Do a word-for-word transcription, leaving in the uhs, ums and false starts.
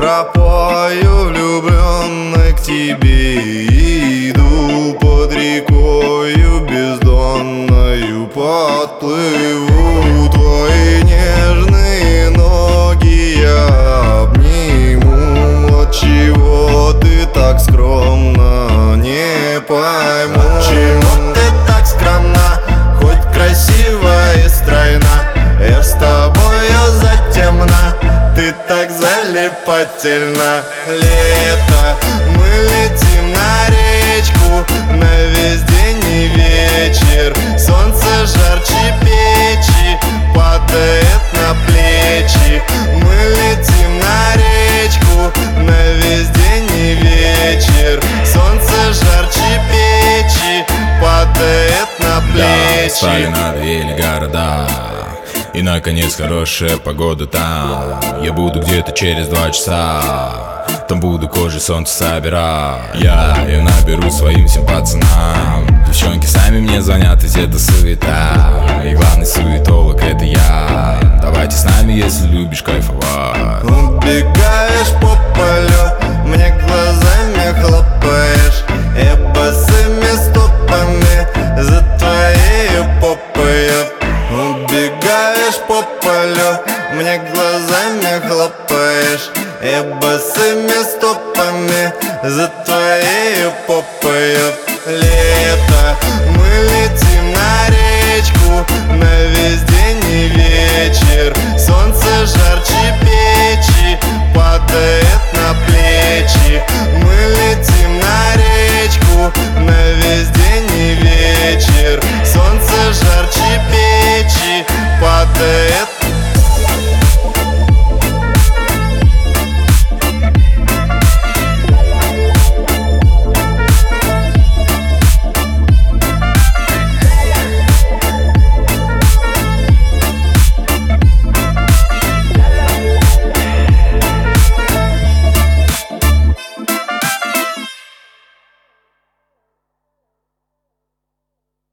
тропою влюбленной к тебе иду, под рекою бездонною подплыву. Твои нежные ноги я обниму. Отчего ты так скромна, не пойму. Отчего ты так скромна, хоть красива и стройна? Я с тобою затемна, ты так залипательна. Лето, мы летим на речку, на весь день и вечер. Солнце жарче печи, падает на плечи. Мы летим на речку, на весь день и вечер. Солнце жарче печи, падает на плечи. Да, стали надоели города, и наконец хорошая погода там. Я буду где-то через два часа, там буду кожей солнце собирать. Я ее наберу своим всем пацанам. Девчонки сами мне звонят, ведь это суета, и главный суетолог это я. Давайте с нами, если любишь кайфовать. Убегаешь по полю, мне глазами хлопаешь, я босыми стопами за твоей попой. Убегаешь по полю, мне глазами хлопаешь, я босыми стопами за твоей попой. Лето, мы летим на речку, на весь день и вечер. Солнце жарче печи, падает на плечи. Мы летим на